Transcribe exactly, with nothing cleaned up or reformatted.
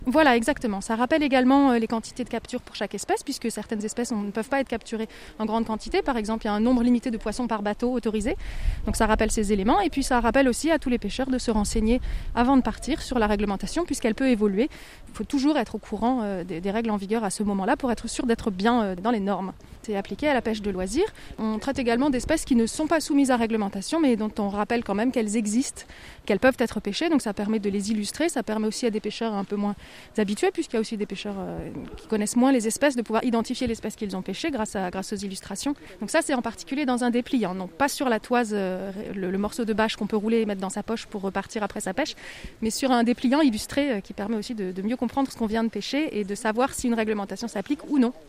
Voilà, exactement. Ça rappelle également les quantités de capture pour chaque espèce, puisque certaines espèces ne peuvent pas être capturées en grande quantité. Par exemple, il y a un nombre limité de poissons par bateau autorisé. Donc ça rappelle ces éléments. Et puis ça rappelle aussi à tous les pêcheurs de se renseigner avant de partir sur la réglementation, puisqu'elle peut évoluer. Il faut toujours être au courant des, des règles en vigueur à ce moment-là pour être sûr d'être bien dans les normes. C'est appliqué à la pêche de loisirs. On traite également d'espèces qui ne sont pas soumises à réglementation, mais dont on rappelle quand même qu'elles existent, qu'elles peuvent être pêchées. Donc ça permet de les illustrer. Ça permet aussi à des pêcheurs un peu moins habitués, puisqu'il y a aussi des pêcheurs euh, qui connaissent moins les espèces, de pouvoir identifier l'espèce qu'ils ont pêchée grâce, à, grâce aux illustrations. Donc ça, c'est en particulier dans un dépliant, donc pas sur la toise, euh, le, le morceau de bâche qu'on peut rouler et mettre dans sa poche pour repartir après sa pêche, mais sur un dépliant illustré euh, qui permet aussi de, de mieux comprendre ce qu'on vient de pêcher et de savoir si une réglementation s'applique ou non.